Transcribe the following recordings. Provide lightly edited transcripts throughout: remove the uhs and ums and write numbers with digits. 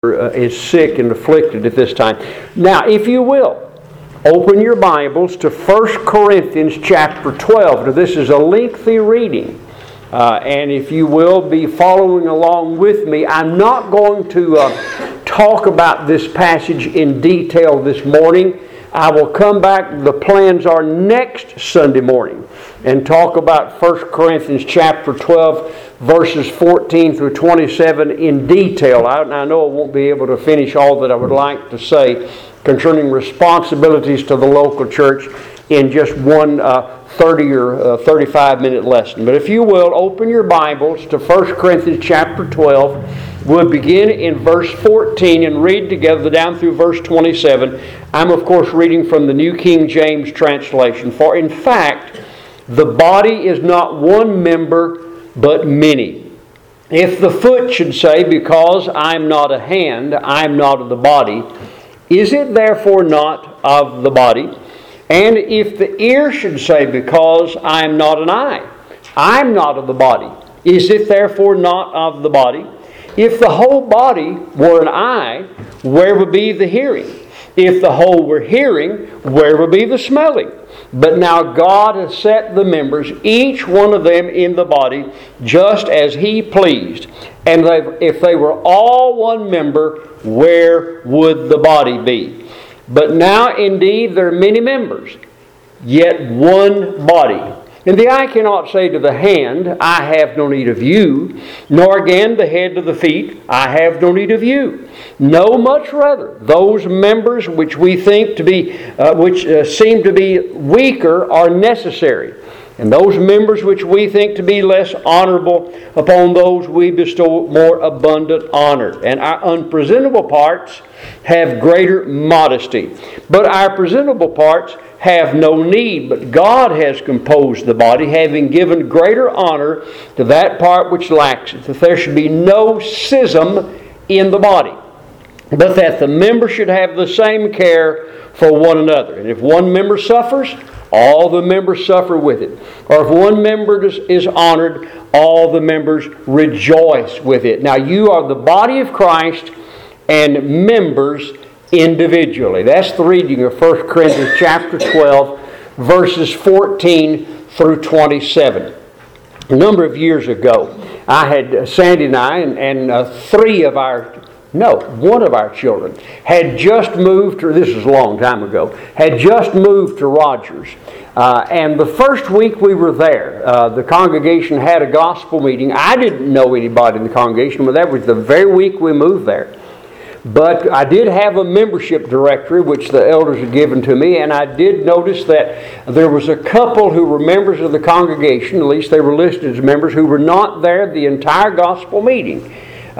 is sick and afflicted at this time. Now, if you will, open your Bibles to 1 Corinthians chapter 12. Now, this is a lengthy reading. And if you will be following along with me, I'm not going to talk about this passage in detail this morning. I will come back, the plans are next Sunday morning, and talk about 1 Corinthians chapter 12, verses 14 through 27 in detail. I know I won't be able to finish all that I would like to say concerning responsibilities to the local church in just one 30 or 35-minute lesson. But if you will, open your Bibles to 1 Corinthians chapter 12. We'll begin in verse 14 and read together down through verse 27. I'm, of course, reading from the New King James translation. For in fact, the body is not one member, but many. If the foot should say, because I'm not a hand, I'm not of the body, is it therefore not of the body? And if the ear should say, because I am not an eye, I'm not of the body, is it therefore not of the body? If the whole body were an eye, where would be the hearing? If the whole were hearing, where would be the smelling? But now God has set the members, each one of them in the body, just as He pleased. And if they were all one member, where would the body be? But now indeed there are many members, yet one body. And the eye cannot say to the hand, I have no need of you, nor again the head to the feet, I have no need of you. No, much rather, those members which we think to be, seem to be weaker are necessary. And those members which we think to be less honorable, upon those we bestow more abundant honor. And our unpresentable parts have greater modesty. But our presentable parts have no need. But God has composed the body, having given greater honor to that part which lacks it, that there should be no schism in the body, but that the members should have the same care for one another. And if one member suffers, all the members suffer with it. Or if one member is honored, all the members rejoice with it. Now you are the body of Christ and members individually. That's the reading of 1 Corinthians chapter 12, verses 14 through 27. A number of years ago, I had Sandy and I and one of our children had just moved to, this was a long time ago, had just moved to Rogers. And the first week we were there, the congregation had a gospel meeting. I didn't know anybody in the congregation, but that was the very week we moved there. But I did have a membership directory, which the elders had given to me, and I did notice that there was a couple who were members of the congregation, at least they were listed as members, who were not there the entire gospel meeting.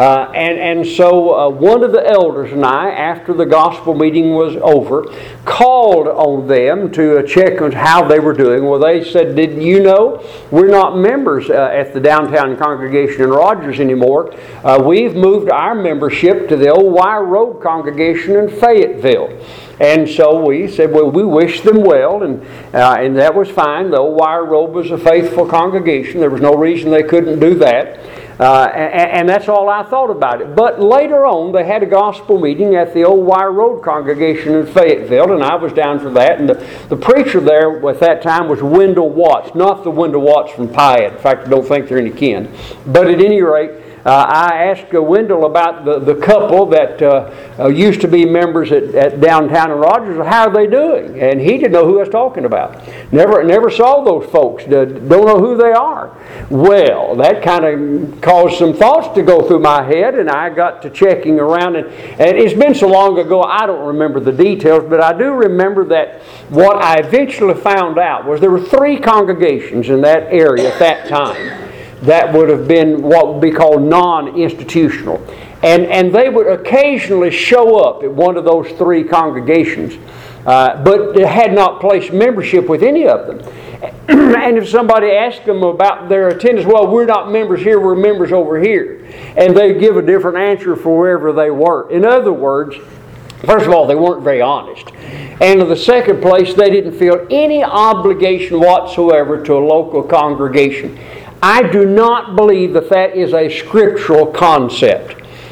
So one of the elders and I, after the gospel meeting was over, called on them to check on how they were doing. Well, they said, did you know we're not members at the downtown congregation in Rogers anymore. We've moved our membership to the old Wire Road congregation in Fayetteville. And so we said, well, we wish them well, and that was fine. The old Wire Road was a faithful congregation. There was no reason they couldn't do that. And that's all I thought about it. But later on, they had a gospel meeting at the old Wire Road congregation in Fayetteville, and I was down for that. And the preacher there at that time was Wendell Watts, not the Wendell Watts from Piatt. In fact, I don't think they're any kin. But at any rate, I asked Wendell about the couple that used to be members at downtown in Rogers. How are they doing? And he didn't know who I was talking about. Never saw those folks. Don't know who they are. Well, that kind of caused some thoughts to go through my head, and I got to checking around. And it's been so long ago, I don't remember the details, but I do remember that what I eventually found out was there were 3 congregations in that area at that time that would have been what would be called non-institutional. And they would occasionally show up at one of those 3 congregations, but they had not placed membership with any of them. And if somebody asked them about their attendance, well, we're not members here, we're members over here. And they'd give a different answer for wherever they were. In other words, first of all, they weren't very honest. And in the second place, they didn't feel any obligation whatsoever to a local congregation. I do not believe that is a scriptural concept.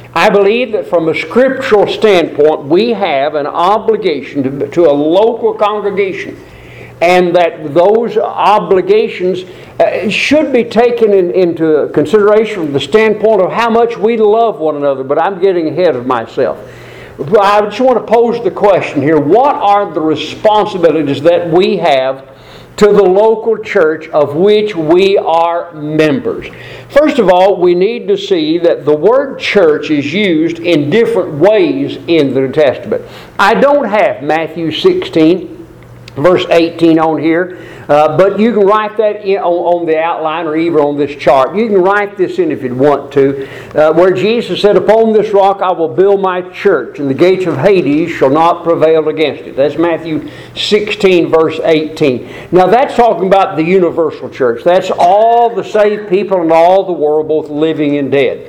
I believe that from a scriptural standpoint, we have an obligation to a local congregation, and that those obligations should be taken into consideration from the standpoint of how much we love one another. But I'm getting ahead of myself. I just want to pose the question here. What are the responsibilities that we have to the local church of which we are members? First of all, we need to see that the word church is used in different ways in the New Testament. I don't have Matthew 16, verse 18 on here, but you can write that on the outline or even on this chart. You can write this in if you want to, where Jesus said, "Upon this rock I will build my church, and the gates of Hades shall not prevail against it." That's Matthew 16, verse 18. Now that's talking about the universal church. That's all the saved people in all the world, both living and dead.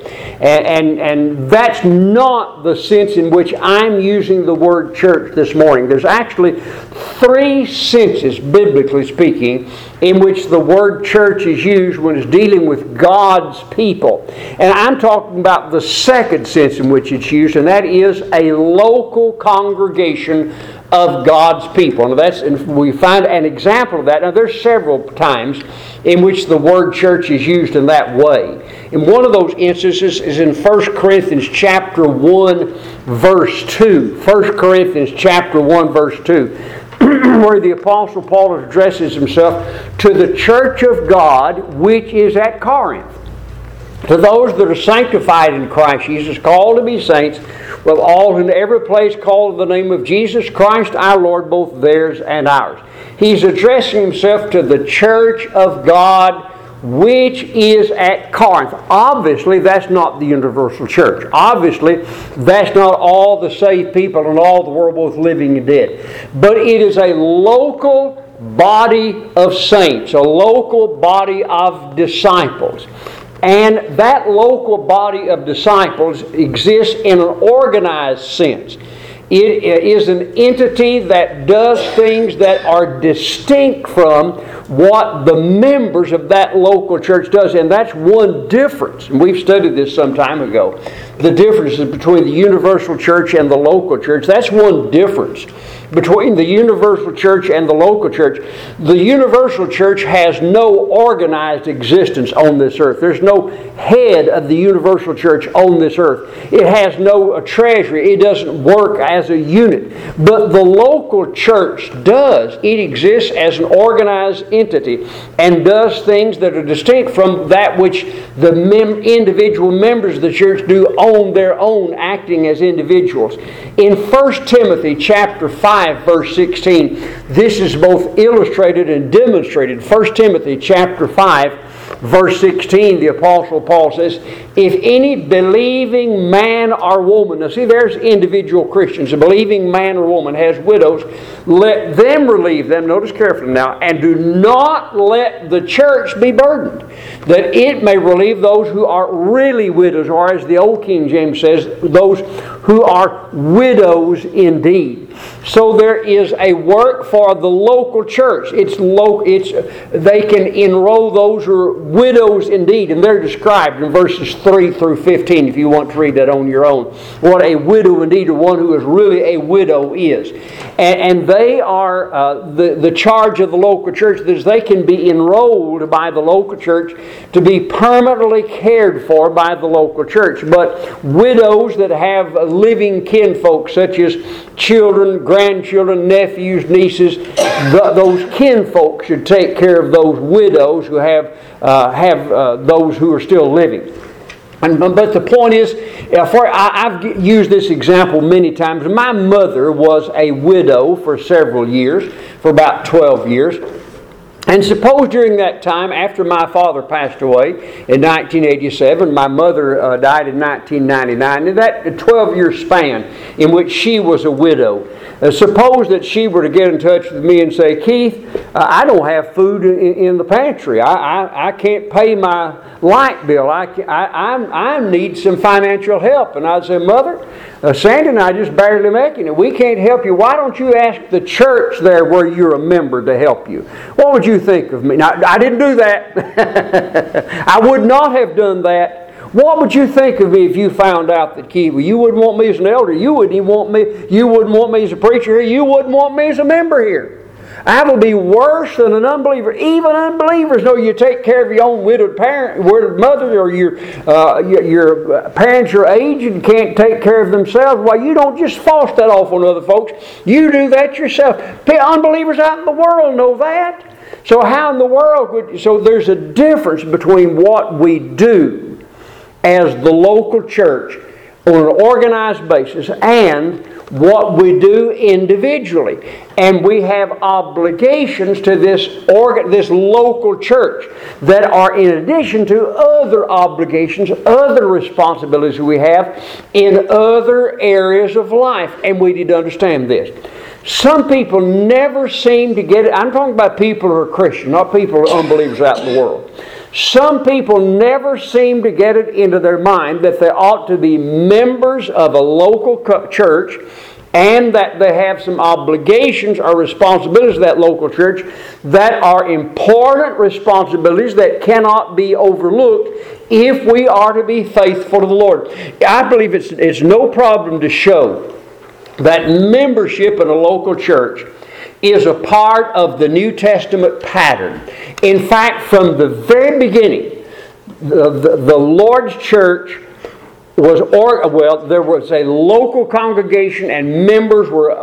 And that's not the sense in which I'm using the word church this morning. There's actually three senses, biblically speaking, in which the word church is used when it's dealing with God's people. And I'm talking about the second sense in which it's used, and that is a local congregation of God's people. And we find an example of that. Now there's several times in which the word church is used in that way. And one of those instances is in 1 Corinthians chapter 1, verse 2. 1 Corinthians chapter 1, verse 2. Where the Apostle Paul addresses himself to the church of God which is at Corinth. To those that are sanctified in Christ Jesus, called to be saints, with all in every place called the name of Jesus Christ our Lord, both theirs and ours. He's addressing himself to the church of God which is at Corinth. Obviously, that's not the universal church. Obviously, that's not all the saved people in all the world, both living and dead. But it is a local body of saints, a local body of disciples. And that local body of disciples exists in an organized sense. It is an entity that does things that are distinct from what the members of that local church does. And that's one difference. And we've studied this some time ago. The differences between the universal church and the local church. That's one difference between the universal church and the local church. The universal church has no organized existence on this earth. There's no head of the universal church on this earth. It has no treasury. It doesn't work as a unit. But the local church does. It exists as an organized entity and does things that are distinct from that which the individual members of the church do on their own, acting as individuals. In 1 Timothy chapter 5, verse 16, this is both illustrated and demonstrated. 1 Timothy chapter 5, verse 16, the Apostle Paul says, "If any believing man or woman," now see, there's individual Christians, a believing man or woman has widows, "let them relieve them," notice carefully now, "and do not let the church be burdened, that it may relieve those who are really widows," or as the old King James says, those who are widows indeed. So there is a work for the local church. They can enroll those who are widows indeed, and they're described in verses 3 through 15 if you want to read that on your own. What a widow indeed, or one who is really a widow, is. And they are the charge of the local church, that they can be enrolled by the local church to be permanently cared for by the local church. But widows that have living kinfolk, such as children, grandchildren, nephews, nieces, those kinfolk should take care of those widows who have those who are still living. But the point is, I've used this example many times. My mother was a widow for several years, for about 12 years. And suppose during that time, after my father passed away in 1987, my mother died in 1999, in that 12-year span in which she was a widow, suppose that she were to get in touch with me and say, "Keith, I don't have food in the pantry. I can't pay my light bill. I need some financial help." And I'd say, "Mother, Sandy and I just barely making it. We can't help you. Why don't you ask the church there where you're a member to help you?" What would you think of me? Now, I didn't do that. I would not have done that. What would you think of me if you found out that, Keith, well, you wouldn't want me as an elder, you wouldn't want me as a preacher here, you wouldn't want me as a member here. I would be worse than an unbeliever. Even unbelievers know you take care of your own widowed mother, or your parents are aged and can't take care of themselves. Why, you don't just force that off on other folks. You do that yourself. Unbelievers out in the world know that. So how in the world so there's a difference between what we do as the local church on an organized basis and what we do individually. And we have obligations to this local church that are in addition to other obligations, other responsibilities we have in other areas of life. And we need to understand this. Some people never seem to get it. I'm talking about people who are Christian, not people who are unbelievers out in the world. Some people never seem to get it into their mind that they ought to be members of a local church and that they have some obligations or responsibilities of that local church that are important responsibilities that cannot be overlooked if we are to be faithful to the Lord. I believe it's no problem to show that membership in a local church is a part of the New Testament pattern. In fact, from the very beginning, the Lord's church there was a local congregation, and members were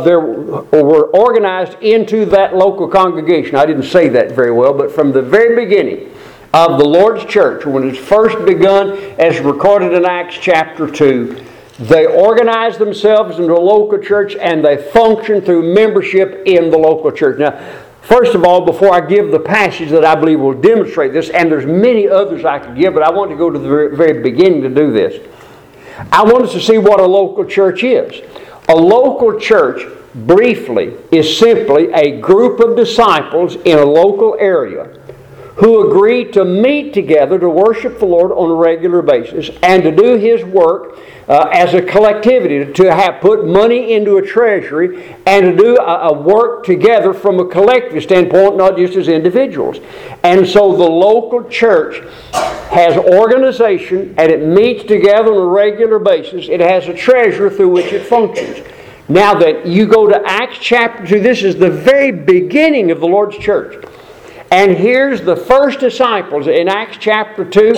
organized into that local congregation. I didn't say that very well, but from the very beginning of the Lord's church, when it was first begun, as recorded in Acts chapter 2, they organized themselves into a local church and they functioned through membership in the local church. Now, first of all, before I give the passage that I believe will demonstrate this, and there's many others I could give, but I want to go to the very beginning to do this. I want us to see what a local church is. A local church, briefly, is simply a group of disciples in a local area who agree to meet together to worship the Lord on a regular basis and to do His work as a collectivity, to have put money into a treasury and to do a work together from a collective standpoint, not just as individuals. And so the local church has organization and it meets together on a regular basis. It has a treasurer through which it functions. Now that you go to Acts chapter 2, this is the very beginning of the Lord's church. And here's the first disciples in Acts chapter 2.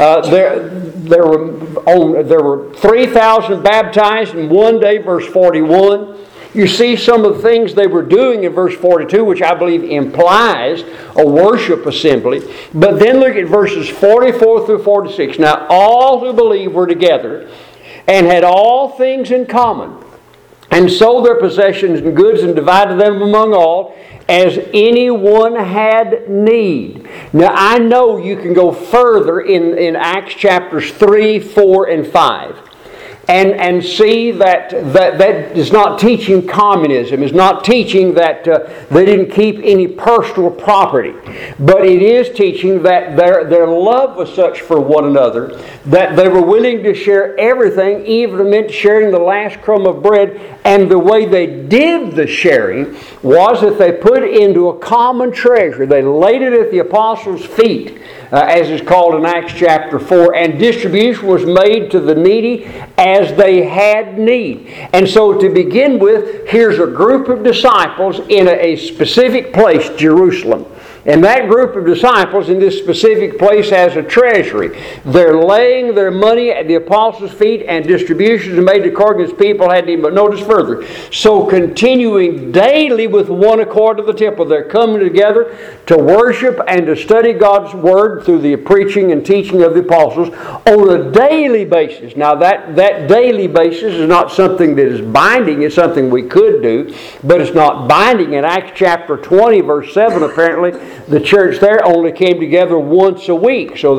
There were 3,000 baptized in one day, verse 41. You see some of the things they were doing in verse 42, which I believe implies a worship assembly. But then look at verses 44 through 46. Now all who believed were together and had all things in common, and sold their possessions and goods and divided them among all, as anyone had need. Now I know you can go further in Acts chapters 3, 4, and 5. And see that is not teaching communism. It's not teaching that they didn't keep any personal property. But it is teaching that their love was such for one another that they were willing to share everything, even meant sharing the last crumb of bread. And the way they did the sharing was that they put it into a common treasure. They laid it at the apostles' feet, as is called in Acts chapter 4, and distribution was made to the needy as they had need. And so to begin with, here's a group of disciples in a specific place, Jerusalem. And that group of disciples in this specific place has a treasury. They're laying their money at the apostles' feet, and distributions are made according as people had need. But notice further. So continuing daily with one accord to the temple. They're coming together to worship and to study God's Word through the preaching and teaching of the apostles on a daily basis. Now that daily basis is not something that is binding. It's something we could do, but it's not binding. In Acts chapter 20, verse 7, apparently, the church there only came together once a week. So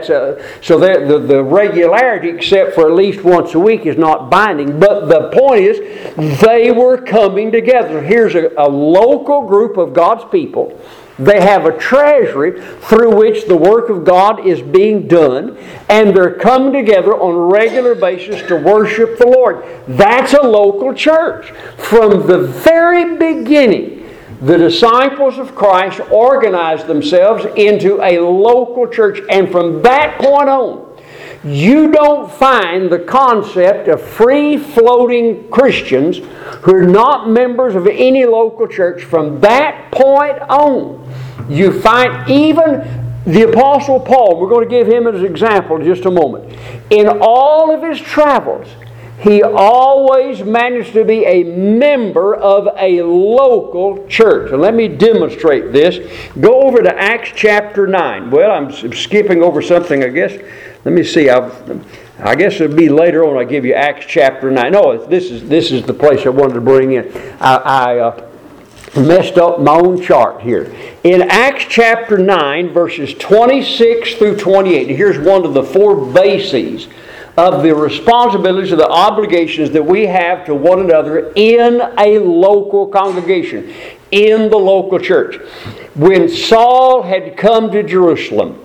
the regularity, except for at least once a week, is not binding. But the point is, they were coming together. Here's a local group of God's people. They have a treasury through which the work of God is being done, and they're coming together on a regular basis to worship the Lord. That's a local church. From the very beginning, the disciples of Christ organized themselves into a local church, and from that point on, you don't find the concept of free-floating Christians who are not members of any local church. From that point on, you find even the Apostle Paul, we're going to give him as an example in just a moment. In all of his travels, he always managed to be a member of a local church. And let me demonstrate this. Go over to Acts chapter 9. Well, I'm skipping over something, I guess. Let me see. I guess it'll be later on I give you Acts chapter 9. No, this is the place I wanted to bring in. I messed up my own chart here. In Acts chapter 9, verses 26 through 28, here's one of the four bases of the responsibilities or the obligations that we have to one another in a local congregation, in the local church. When Saul had come to Jerusalem,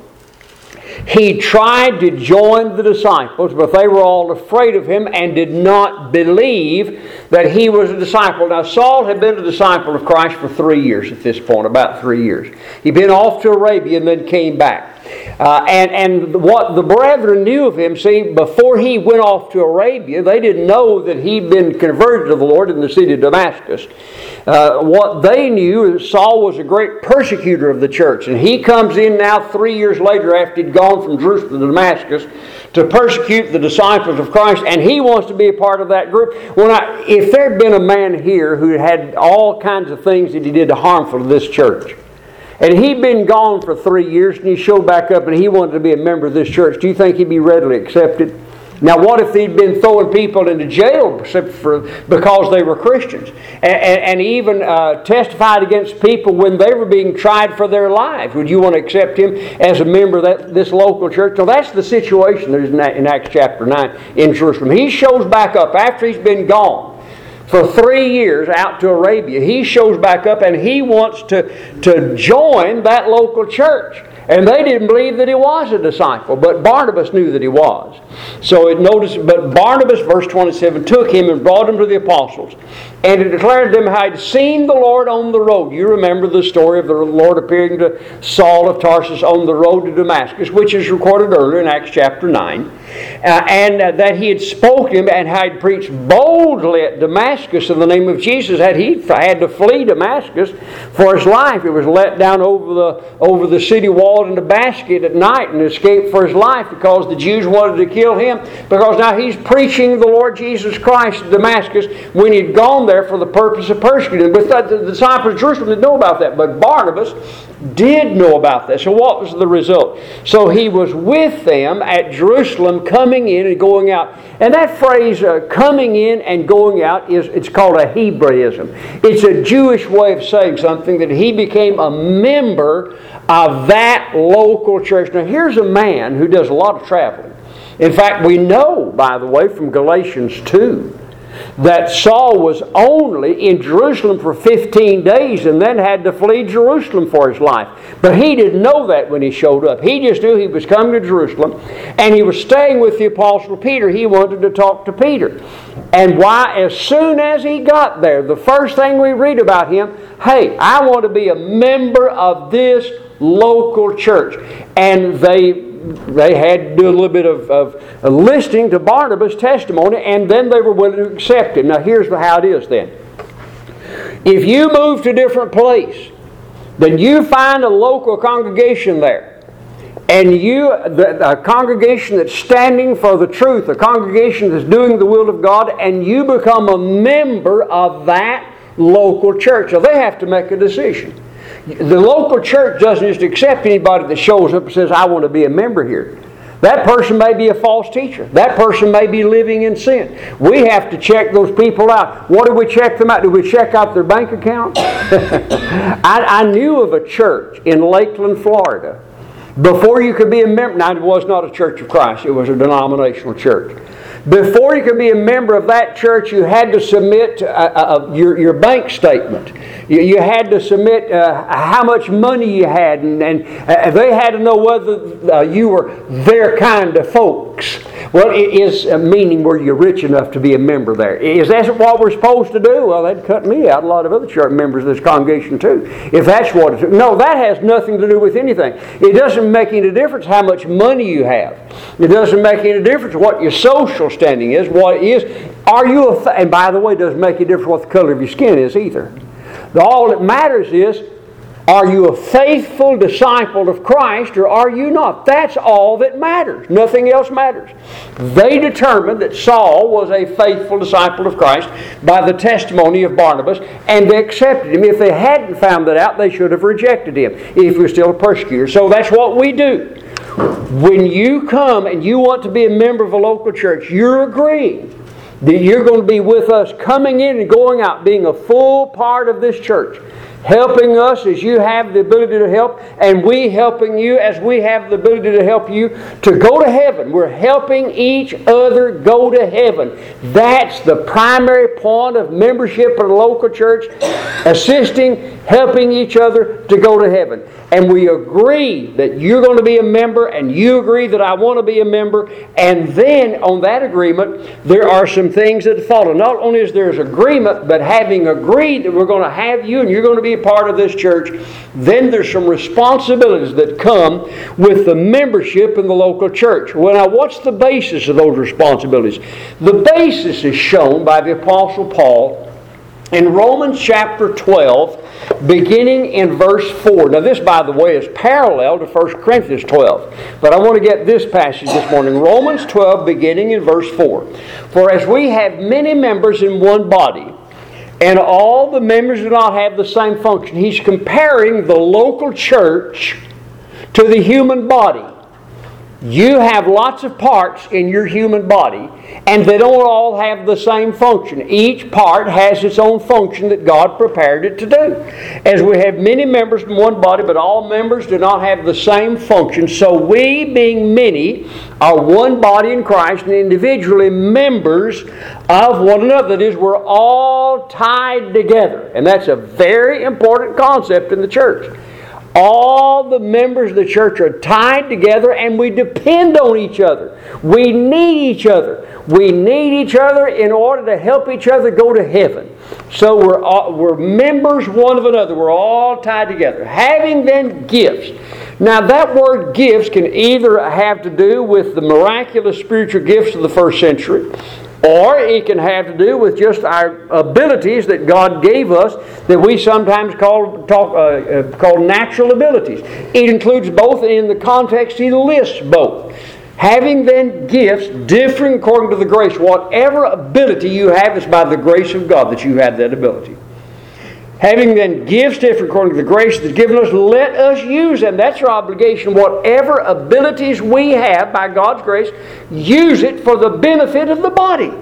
he tried to join the disciples, but they were all afraid of him and did not believe that he was a disciple. Now, Saul had been a disciple of Christ for 3 years at this point, about 3 years. He'd been off to Arabia and then came back. And what the brethren knew of him, see, before he went off to Arabia, they didn't know that he'd been converted to the Lord in the city of Damascus. What they knew is Saul was a great persecutor of the church. And he comes in now 3 years later after he'd gone from Jerusalem to Damascus to persecute the disciples of Christ. And he wants to be a part of that group. Well, now, if there had been a man here who had all kinds of things that he did harmful to this church, and he'd been gone for 3 years, and he showed back up and he wanted to be a member of this church, do you think he'd be readily accepted? Now, what if he'd been throwing people into jail because they were Christians? And even testified against people when they were being tried for their lives. Would you want to accept him as a member of this local church? Now, that's the situation there's in Acts chapter 9 in Jerusalem. He shows back up after he's been gone for 3 years out to Arabia. He shows back up and he wants to join that local church. And they didn't believe that he was a disciple, but Barnabas knew that he was. So but Barnabas, verse 27, took him and brought him to the apostles, and he declared to them how he'd seen the Lord on the road. You remember the story of the Lord appearing to Saul of Tarsus on the road to Damascus, which is recorded earlier in Acts chapter 9. And that he had spoken to him and had preached boldly at Damascus in the name of Jesus. He had to flee Damascus for his life. He was let down over the city wall in a basket at night and escaped for his life because the Jews wanted to kill him, because now he's preaching the Lord Jesus Christ at Damascus when he'd gone there for the purpose of persecuting. But the disciples of Jerusalem didn't know about that, but Barnabas did know about that. So what was the result? So he was with them at Jerusalem, coming in and going out. And that phrase, coming in and going out, it's called a Hebraism. It's a Jewish way of saying something, that he became a member of that local church. Now here's a man who does a lot of traveling. In fact, we know, by the way, from Galatians 2, that Saul was only in Jerusalem for 15 days and then had to flee Jerusalem for his life. But he didn't know that when he showed up. He just knew he was coming to Jerusalem and he was staying with the Apostle Peter. He wanted to talk to Peter. And why? As soon as he got there, the first thing we read about him, hey, I want to be a member of this local church. And they had to do a little bit of listening to Barnabas' testimony, and then they were willing to accept him. Now here's how it is then. If you move to a different place, then you find a local congregation there, and a congregation that's standing for the truth, a congregation that's doing the will of God, and you become a member of that local church. Now they have to make a decision. The local church doesn't just accept anybody that shows up and says, I want to be a member here. That person may be a false teacher. That person may be living in sin. We have to check those people out. What do we check them out? Do we check out their bank account? I knew of a church in Lakeland, Florida. Before you could be a member, now it was not a Church of Christ. It was a denominational church. Before you could be a member of that church, you had to submit your bank statement. You had to submit how much money you had, and they had to know whether you were their kind of folks. Well, it is meaning were you rich enough to be a member there? Is that what we're supposed to do? Well, that'd cut me out, a lot of other church members of this congregation too, if that's what it's... No, that has nothing to do with anything. It doesn't make any difference how much money you have. It doesn't make any difference what your social standing is, what it is. Are you and by the way, it doesn't make any difference what the color of your skin is either. All that matters is, are you a faithful disciple of Christ or are you not? That's all that matters. Nothing else matters. They determined that Saul was a faithful disciple of Christ by the testimony of Barnabas, and they accepted him. If they hadn't found that out, they should have rejected him if he was still a persecutor. So that's what we do. When you come and you want to be a member of a local church, you're agreeing that you're going to be with us coming in and going out, being a full part of this church, helping us as you have the ability to help, and we helping you as we have the ability to help you to go to heaven. We're helping each other go to heaven. That's the primary point of membership in a local church, assisting, helping each other to go to heaven. And we agree that you're going to be a member, and you agree that I want to be a member, and then on that agreement, there are some things that follow. Not only is there agreement, but having agreed that we're going to have you and you're going to be a part of this church, then there's some responsibilities that come with the membership in the local church. Well, now, what's the basis of those responsibilities? The basis is shown by the Apostle Paul in Romans chapter 12, beginning in verse 4. Now this, by the way, is parallel to 1 Corinthians 12. But I want to get this passage this morning. Romans 12, beginning in verse 4. For as we have many members in one body, and all the members do not have the same function. He's comparing the local church to the human body. You have lots of parts in your human body, and they don't all have the same function. Each part has its own function that God prepared it to do. As we have many members in one body, but all members do not have the same function, so we, being many, are one body in Christ and individually members of one another. That is, we're all tied together. And that's a very important concept in the church. All the members of the church are tied together and we depend on each other. We need each other. We need each other in order to help each other go to heaven. So we're members one of another. We're all tied together. Having then gifts. Now that word gifts can either have to do with the miraculous spiritual gifts of the first century, or it can have to do with just our abilities that God gave us that we sometimes call natural abilities. It includes both, and in the context he lists both. Having then gifts differing according to the grace. Whatever ability you have is by the grace of God that you have that ability. Having then gifts different according to the grace that's given us, let us use them. That's our obligation. Whatever abilities we have by God's grace, use it for the benefit of the body.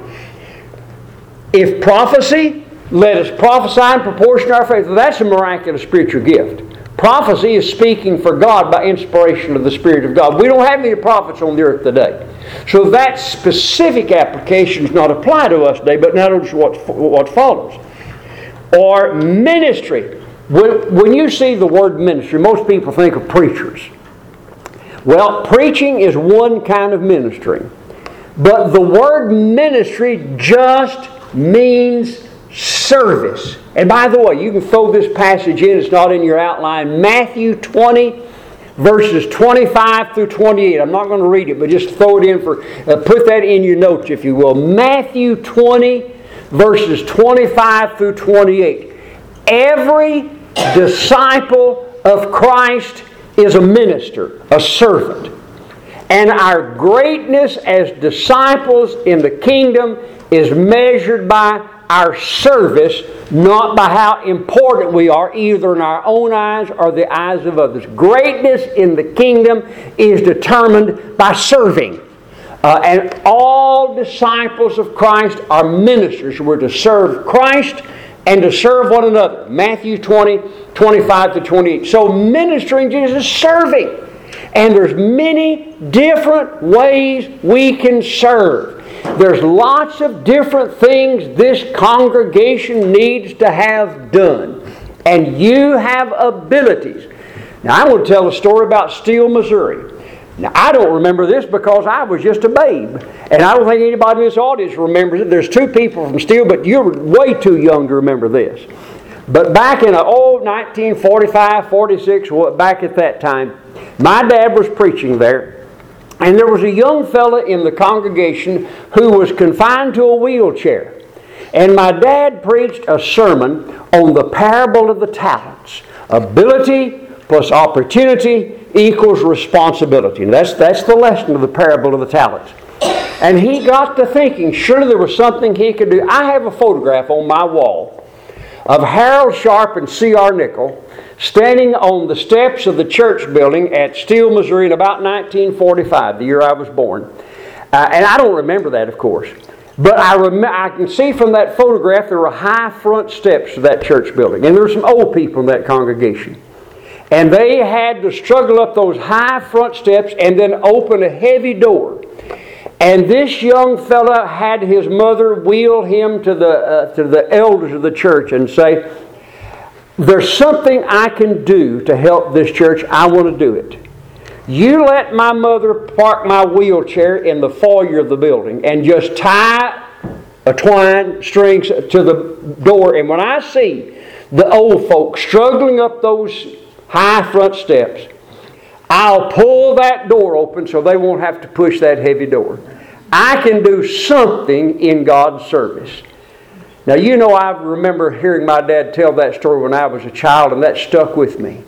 If prophecy, let us prophesy in proportion to our faith. Well, that's a miraculous spiritual gift. Prophecy is speaking for God by inspiration of the Spirit of God. We don't have any prophets on the earth today. So that specific application does not apply to us today, but notice what follows. Or ministry. When you see the word ministry, most people think of preachers. Well, preaching is one kind of ministry. But the word ministry just means service. And by the way, you can throw this passage in, it's not in your outline. Matthew 20, verses 25 through 28. I'm not going to read it, but just throw it in put that in your notes, if you will. Matthew 20, verses 25 through 28. Every disciple of Christ is a minister, a servant. And our greatness as disciples in the kingdom is measured by our service, not by how important we are, either in our own eyes or the eyes of others. Greatness in the kingdom is determined by serving. And all disciples of Christ are ministers. We're to serve Christ and to serve one another. Matthew 20, 25 to 28. So ministering Jesus is serving. And there's many different ways we can serve. There's lots of different things this congregation needs to have done. And you have abilities. Now I want to tell a story about Steele, Missouri. Now, I don't remember this because I was just a babe. And I don't think anybody in this audience remembers it. There's 2 people from Steele, but you're way too young to remember this. But back in 1945, 46, back at that time, my dad was preaching there. And there was a young fella in the congregation who was confined to a wheelchair. And my dad preached a sermon on the parable of the talents. Ability plus opportunity equals responsibility. And that's the lesson of the parable of the talents. And he got to thinking, surely there was something he could do. I have a photograph on my wall of Harold Sharp and C.R. Nickel standing on the steps of the church building at Steele, Missouri in about 1945, the year I was born. And I don't remember that, of course. But I can see from that photograph there were high front steps to that church building. And there were some old people in that congregation. And they had to struggle up those high front steps and then open a heavy door. And this young fella had his mother wheel him to the elders of the church and say, there's something I can do to help this church. I want to do it. You let my mother park my wheelchair in the foyer of the building and just tie a twine strings to the door. And when I see the old folks struggling up those high front steps, I'll pull that door open so they won't have to push that heavy door. I can do something in God's service. Now, you know, I remember hearing my dad tell that story when I was a child, and that stuck with me.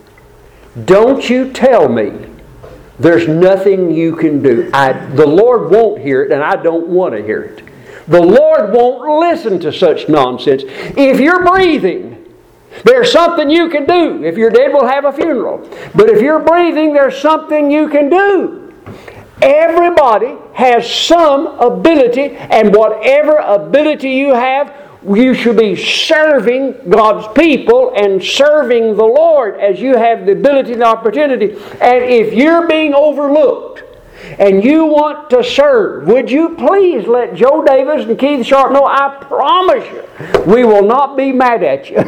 Don't you tell me there's nothing you can do. The Lord won't hear it, and I don't want to hear it. The Lord won't listen to such nonsense. If you're breathing, there's something you can do. If you're dead, we'll have a funeral. But if you're breathing, there's something you can do. Everybody has some ability, and whatever ability you have, you should be serving God's people and serving the Lord as you have the ability and opportunity. And if you're being overlooked and you want to serve, would you please let Joe Davis and Keith Sharp know, I promise you, we will not be mad at you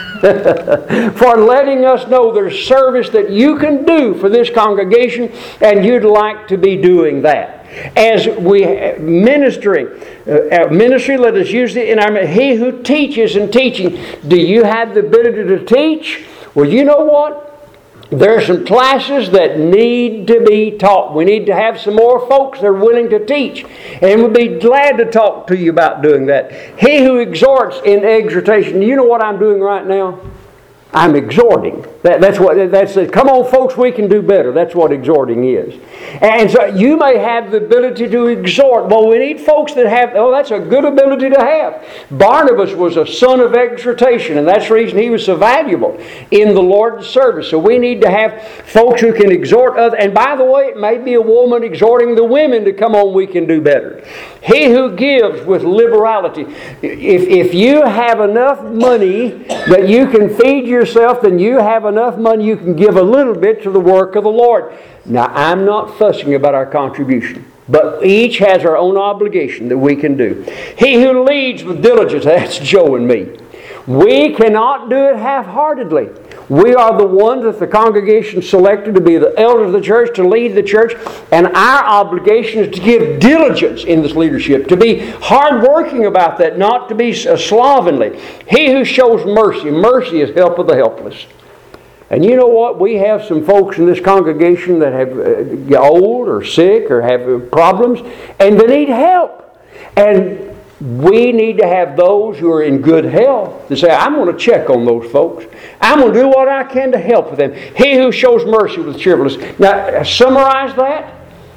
for letting us know there's service that you can do for this congregation and you'd like to be doing that. As we ministry, let us use it in our, he who teaches and teaching. Do you have the ability to teach? Well, you know what? There are some classes that need to be taught. We need to have some more folks that are willing to teach. And we'll be glad to talk to you about doing that. He who exhorts in exhortation. You know what I'm doing right now? I'm exhorting. That's it. Come on, folks, we can do better. That's what exhorting is. And so you may have the ability to exhort. Well, we need folks that have, that's a good ability to have. Barnabas was a son of exhortation, and that's the reason he was so valuable in the Lord's service. So we need to have folks who can exhort others. And by the way, it may be a woman exhorting the women to come on, we can do better. He who gives with liberality. If you have enough money that you can feed yourself, then you have enough money you can give a little bit to the work of the Lord. Now, I'm not fussing about our contribution, but each has our own obligation that we can do. He who leads with diligence, that's Joe and me. We cannot do it half-heartedly. We are the ones that the congregation selected to be the elders of the church, to lead the church, and our obligation is to give diligence in this leadership, to be hardworking about that, not to be slovenly. He who shows mercy, mercy is help of the helpless. And you know what? We have some folks in this congregation that have old or sick or have problems, and they need help. And we need to have those who are in good health to say, I'm going to check on those folks. I'm going to do what I can to help with them. He who shows mercy with cheerfulness. Now, summarize that.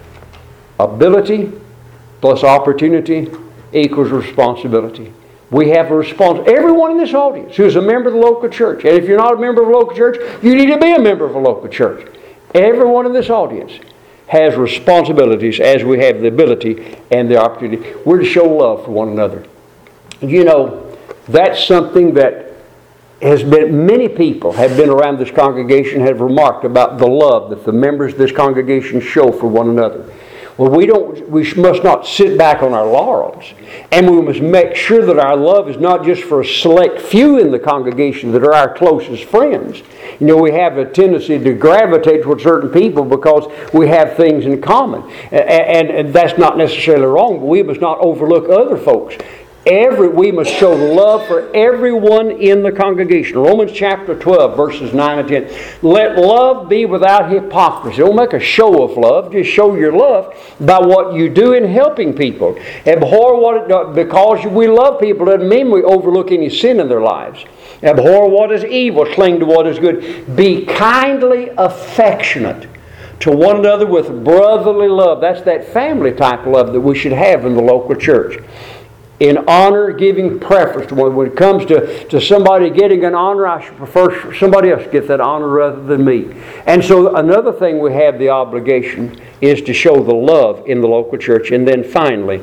Ability plus opportunity equals responsibility. We have a responsibility. Everyone in this audience who is a member of the local church, and if you're not a member of a local church, you need to be a member of a local church. Everyone in this audience has responsibilities as we have the ability and the opportunity. We're to show love for one another. You know, that's something that has been, many people have been around this congregation have remarked about the love that the members of this congregation show for one another. Well, we must not sit back on our laurels. And we must make sure that our love is not just for a select few in the congregation that are our closest friends. You know, we have a tendency to gravitate toward certain people because we have things in common. And that's not necessarily wrong, but we must not overlook other folks. We must show love for everyone in the congregation. Romans chapter 12, verses 9 and 10. Let love be without hypocrisy. Don't make a show of love. Just show your love by what you do in helping people. Abhor what it does. Because we love people doesn't mean we overlook any sin in their lives. Abhor what is evil. Cling to what is good. Be kindly affectionate to one another with brotherly love. That's that family type of love that we should have in the local church. In honor, giving preference to one. When it comes to somebody getting an honor, I should prefer somebody else get that honor rather than me. And so another thing we have the obligation is to show the love in the local church. And then finally,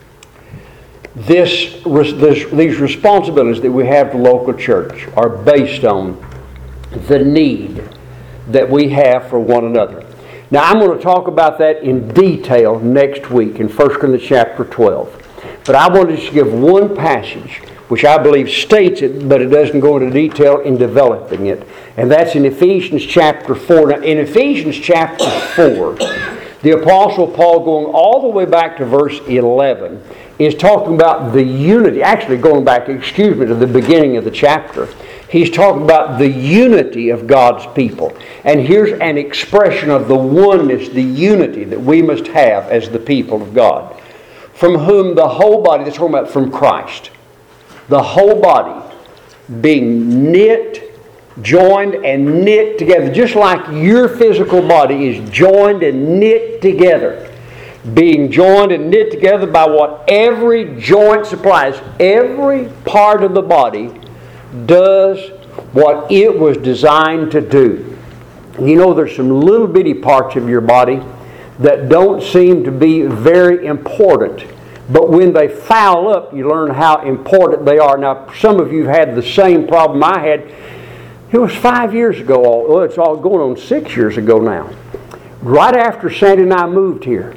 these responsibilities that we have to the local church are based on the need that we have for one another. Now I'm going to talk about that in detail next week in 1 Corinthians chapter 12. But I wanted to give one passage which I believe states it, but it doesn't go into detail in developing it. And that's in Ephesians chapter 4. Now, in Ephesians chapter 4, the Apostle Paul, going all the way back to verse 11, is talking about the unity. Actually, going back, to the beginning of the chapter. He's talking about the unity of God's people. And here's an expression of the oneness, the unity that we must have as the people of God. From whom the whole body, that's talking about from Christ, the whole body being knit, joined and knit together, just like your physical body is joined and knit together, being joined and knit together by what every joint supplies. Every part of the body does what it was designed to do. You know, there's some little bitty parts of your body that don't seem to be very important. But when they foul up, you learn how important they are. Now, some of you have had the same problem I had. It was 5 years ago. Well, it's all going on 6 years ago now. Right after Sandy and I moved here,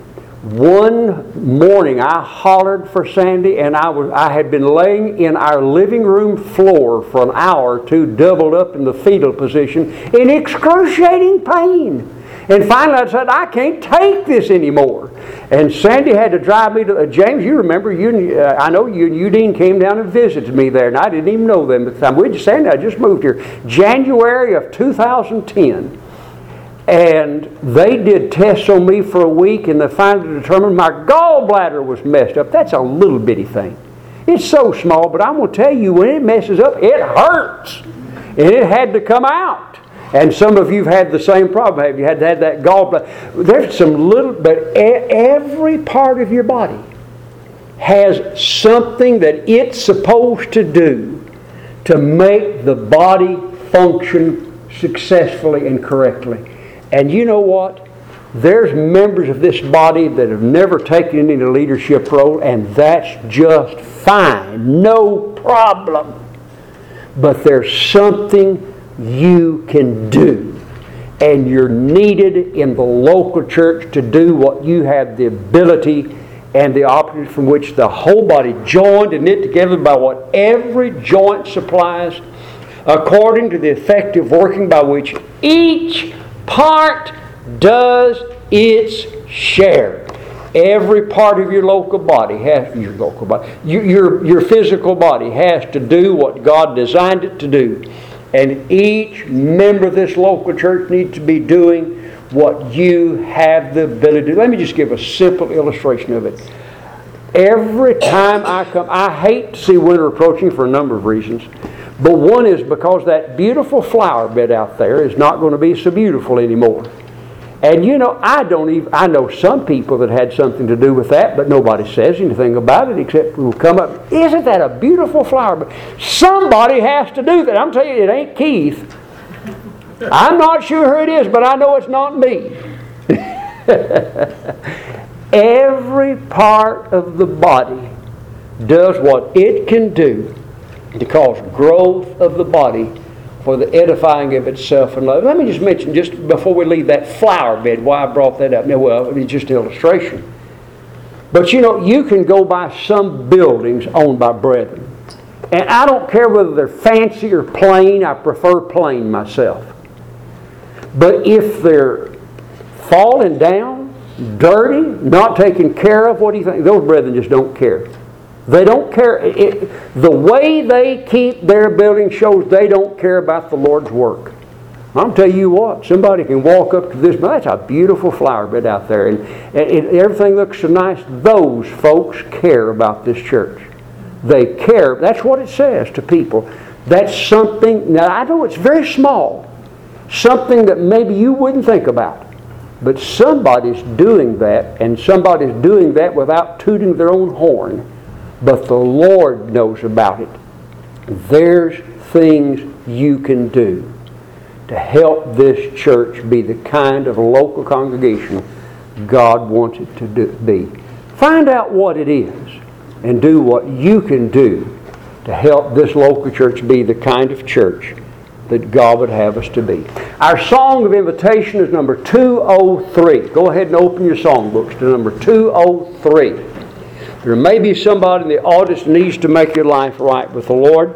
one morning I hollered for Sandy, and I had been laying in our living room floor for an hour or two, doubled up in the fetal position, in excruciating pain. And finally I said, I can't take this anymore. And Sandy had to drive me to, James, you remember, I know you and Udine came down and visited me there, and I didn't even know them at the time. Sandy, I just moved here, January of 2010. And they did tests on me for a week, and they finally determined my gallbladder was messed up. That's a little bitty thing. It's so small, but I'm going to tell you, when it messes up, it hurts. And it had to come out. And some of you have had the same problem. Have you had to have that gallbladder? There's some little, but every part of your body has something that it's supposed to do to make the body function successfully and correctly. And you know what? There's members of this body that have never taken any leadership role, and that's just fine. No problem. But there's something you can do, and you're needed in the local church to do what you have the ability and the opportunity, from which the whole body joined and knit together by what every joint supplies, according to the effective working by which each part does its share. Every part of your local body has your physical body has to do what God designed it to do. And each member of this local church needs to be doing what you have the ability to do. Let me just give a simple illustration of it. Every time I come, I hate to see winter approaching for a number of reasons. But one is because that beautiful flower bed out there is not going to be so beautiful anymore. And you know, I know some people that had something to do with that, but nobody says anything about it except we'll come up, isn't that a beautiful flower bed? Somebody has to do that. I'm telling you, it ain't Keith. I'm not sure who it is, but I know it's not me. Every part of the body does what it can do to cause growth of the body for the edifying of itself in love. Let me just mention, just before we leave that flower bed, why I brought that up. Now, well, it's just an illustration. But you know, you can go by some buildings owned by brethren. And I don't care whether they're fancy or plain. I prefer plain myself. But if they're falling down, dirty, not taken care of, what do you think? Those brethren just don't care. They don't care. The way they keep their building shows they don't care about the Lord's work. I'll tell you what, somebody can walk up to this, that's a beautiful flower bed out there, and everything looks so nice. Those folks care about this church. They care. That's what it says to people. That's something, now I know it's very small, something that maybe you wouldn't think about. But somebody's doing that, and somebody's doing that without tooting their own horn. But the Lord knows about it. There's things you can do to help this church be the kind of local congregation God wants it to be. Find out what it is and do what you can do to help this local church be the kind of church that God would have us to be. Our song of invitation is number 203. Go ahead and open your songbooks to number 203. There may be somebody in the audience that needs to make your life right with the Lord.